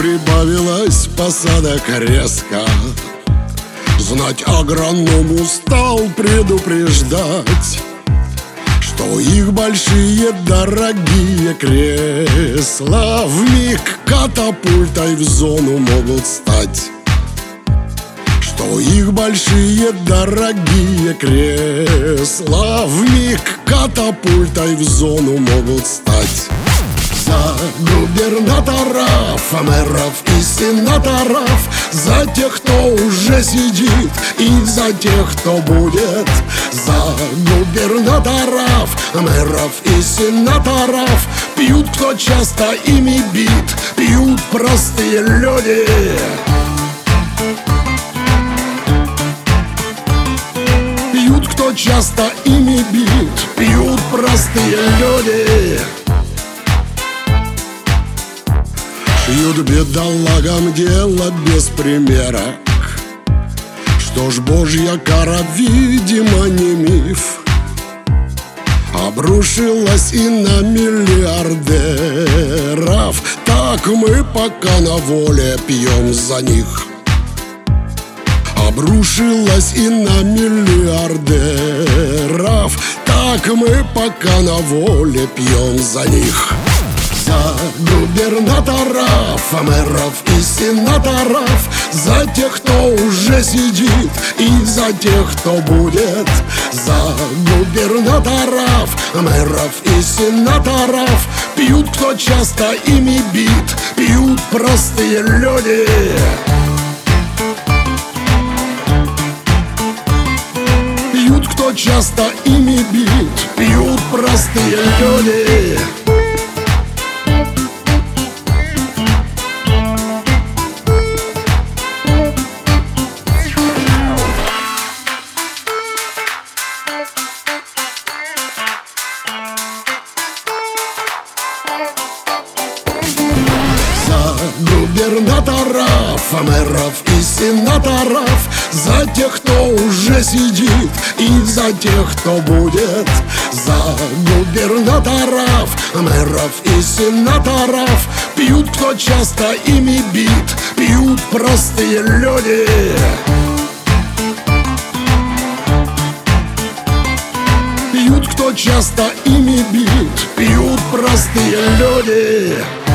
прибавилось посадок резко. Знать агроному стал предупреждать, что их большие дорогие кресла вмиг катапультой в зону могут стать. Что их большие дорогие кресла вмиг катапультой в зону могут стать. За губернаторов, мэров и сенаторов, за тех, кто уже сидит, и за тех, кто будет. За губернаторов, мэров и сенаторов пьют, кто часто ими бит, пьют простые люди. Пьют, кто часто ими бит, пьют простые люди. Шьют бедолагам дело без примерок. Что ж, Божья кара, видимо, не миф, обрушилась и на миллиардеров. Так мы пока на воле пьем за них. Обрушилась и на миллиардеров. Так мы пока на воле пьем за них. За губернаторов, мэров и сенаторов, за тех, кто уже сидит, и за тех, кто будет. За губернаторов, мэров и сенаторов пьют, кто часто ими бит, пьют простые люди. Пьют, кто часто ими бит, пьют простые люди. Губернаторов, мэров и сенаторов, за тех, кто уже сидит, и за тех, кто будет. За губернаторов, мэров и сенаторов пьют, кто часто ими бит, пьют простые люди. Пьют, кто часто ими бит, пьют простые люди.